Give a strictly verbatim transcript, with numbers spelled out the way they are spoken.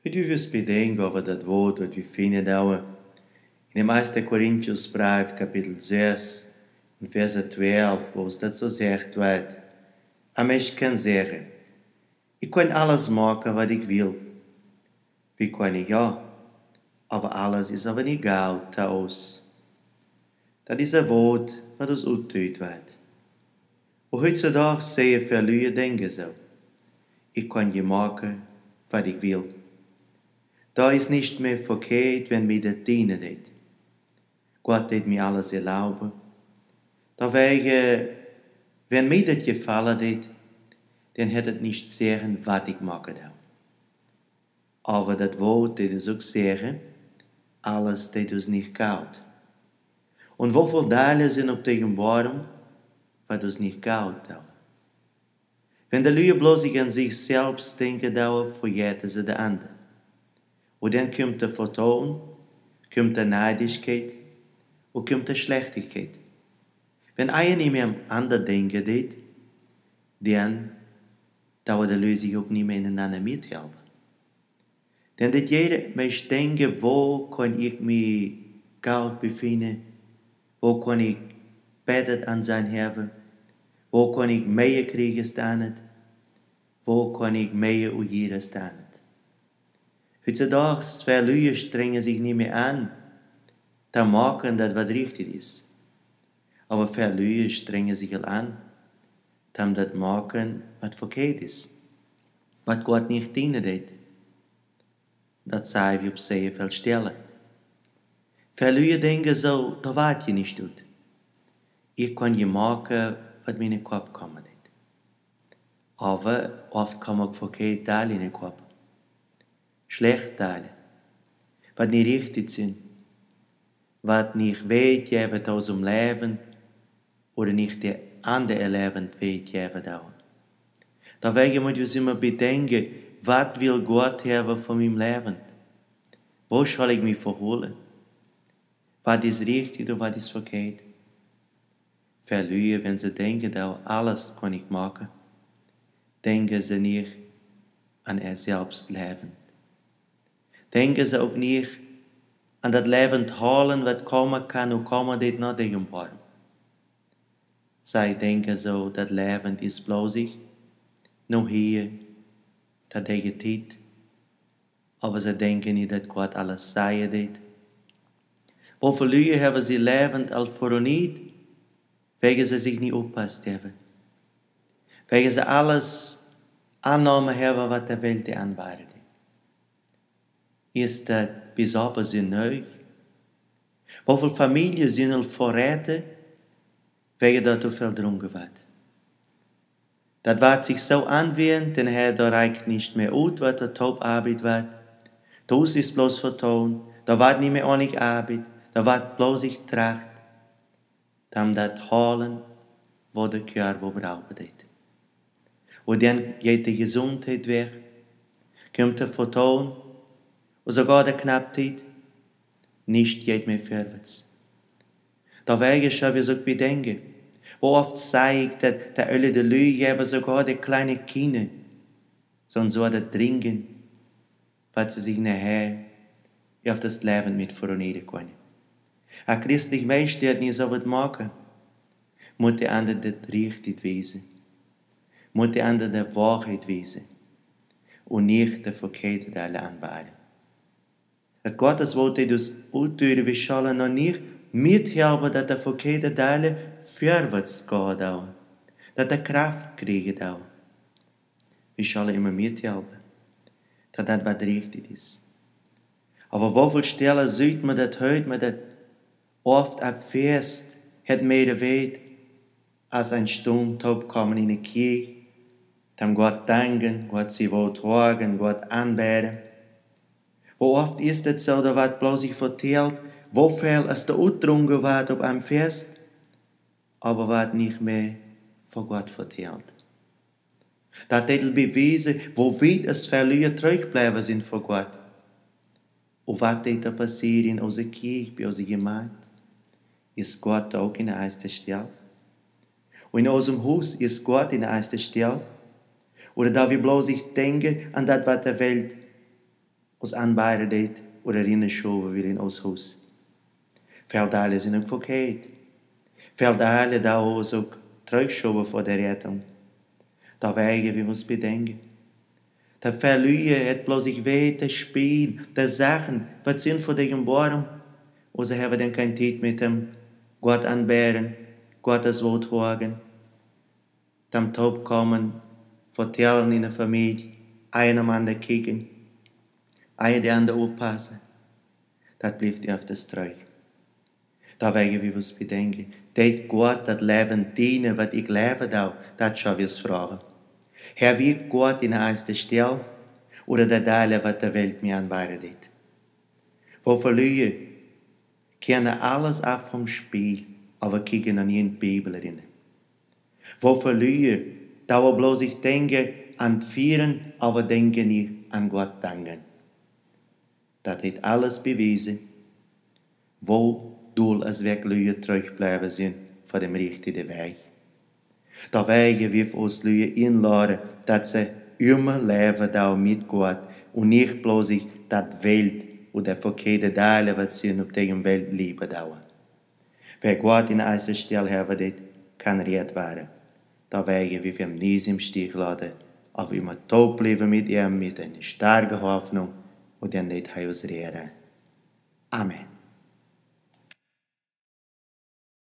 E du wirst bedenken over dat woord wat we vinden daar in de eerste Korintiërsbrief, kapitel zes, in verse twaalf, wo es dat zo zegt wordt. Een mens kan zeggen, ik kan alles maken wat ik wil. Wie kan ik ja? Aber alles is aber niet goud te ons. Dat is een woord wat ons uitduidt wordt. Och heutzutage zeggen veel lui denken zo. Ik kan je maken wat ik wil. Da is nicht mehr verkehrt, wenn mir das dienen det. Gott det mir alles erlauben. Da wege, wenn mir das gefallen det, dann hätte es nicht sagen, was ich machen da. Aber das Wort det is auch sagen, alles det uns nicht gaut. Und woveel Teile sind op tegen Worm, was uns nicht gaut da. Wenn die Leute bloß an sich selbst denken da, vergessen sie die anderen. Und dann kommt der Vertrauen, kommt der Neidigkeit und kommt der Schlechtigkeit. Wenn einer nicht mehr am anderen denken geht, dann dauert der Lösung auch nicht mehr ineinander mithelfen. Denn dat jeder Mensch denken, wo kann ich mich gut befinden, wo kann ich besser an sein haben, wo kann ich mehr kriegen staan, wo kann ich mehr und jeder staan. Heutzutage, viele Leute strengen sich nicht mehr an, zu machen, das was richtig ist. Aber viele Leute strengen sich an, um das machen, was verkehrt ist. Was Gott nicht dienen wird. Das sagen wir auf sehr vielen Stellen. Viele Leute denken so, da wart je nicht gut. Ich kann je machen, was mir in den Kopf kommt. Aber oft kommen auch verkehrte Teile in den Kopf. Schlechte Teile, was nicht richtig sind, was nicht wehtgeben aus dem Leben oder nicht der andere Leben wehtgeben dauert. Deswegen muss ich immer bedenken, was will Gott haben von meinem Leben? Wo soll ich mich verholen? Was ist richtig und was ist verkehrt? Viele Leute, wenn sie denken, alles kann ich machen, denken sie nicht an er selbst Leben. Denken sie auch nicht an das Leben holen, was kommen kann und kommen dit nach dem Baum. Sie denken so, das Leben ist bloß ich, nur hier, das der Zeit. Aber sie denken nicht, dass Gott alles sei dit. Wo viele haben sie Leben als veroniert, wegen sie sich nicht aufpasst haben. Wegen sie alles angenommen haben, was der Welt anbietet. Ist das besonders in euch? Wo viele Familien sind al verraten, wegen dat er viel dronken wird. Das wird sich so anwenden, denn er da reicht nicht mehr aus, was der Top-Arbeit wird. Das ist bloß vertont, da wird nicht mehr ordentlich Arbeit, da wird bloß sich Tracht, dann das holen, wo der Körper braucht. Und dann geht die Gesundheit weg, kommt der Vertrauen, und sogar der Knappheit, nicht geht mehr vorwärts. Deswegen schon wir so bedenken, wo oft zeigt, dass der alle der Lüge, aber sogar die kleine Kinder, sondern so der Dringen, was sie sich nachher auf das Leben mit veronieren können. Ein christlicher Mensch, der nicht so was machen, muss der andere das richtig wissen, muss der andere die Wahrheit wissen und nicht der verkehrte Teile anbieten. Das Gottes Wort uns ausdrücken, wir sollen noch nicht mithelfen, dass der verkehrte Teile vorwärts gehen dauern, dass der Kraft kriegen dauern. Wir sollen immer mithelfen, dass das was richtig ist. Aber wo viel Stellen sieht man das heute, man das oft erfährst, hat mehr weit, als ein Sturmtop kommen in die Kirche, dem Gott danken, Gott sie wohl tragen, Gott anbeten. Wo oft ist es so, da wird bloß sich vertellt, wo viel es der Utrunge wird auf einem Fest, aber wird nicht mehr von Gott vertellt. Das hat bewiesen, wo weit es viele zurückbleiben sind von Gott. Und was da passiert in unserer Kirche, bei unserer Gemeinde, ist Gott auch in der ersten Stelle. Und in unserem Haus ist Gott in der ersten Stelle. Oder da wir bloß ich denken an das, was der Welt ons aanbijden deed, oder in schoven wil in ons huis. Veel dalen zijn ook verkeerd. Veel dalen daar ons ook terugschoven voor de rettung. Daar wegen we ons bedenken. Da verlieren het bloß ich weet, das Spiel, das Sachen, was sind für dich geboren. Oder haben wir denn keine Zeit mit dem Gott anbeten, Gottes Wort hören, dem Taub kommen, vertellen in der Familie, einem an der kicken, einer der andere aufpassen. Das bleibt auf das Treu. Da wegen wir uns bedenken, dat Gott das Leben dienen, was ich lebe da, das schon wir es fragen. Herr, wie Gott in der ersten Stelle oder der Teile, was der Welt mir anbietet. Wo verlieren, kennen alles ab vom Spiel, aber kicken an die Bibel rein. Wo verlieren, da wir bloß ich denke an Vieren, aber denke nicht an Gott danken. Das hat alles bewiesen, wo doel es wirklich terugbleiben sind von dem richtigen Weg. Da wegen wir uns Leute einladen, dass sie immer leben da mit Gott und nicht bloß das Welt oder verkehrte Teile, was sie auf dieser Welt lieben dauern. Wer Gott in einer Stelle haben, kann redet werden. Da wegen wir ihm nie im Stich lassen, aber immer taub bleiben mit ihm, mit einer starken Hoffnung und dann nicht uns reden. Amen.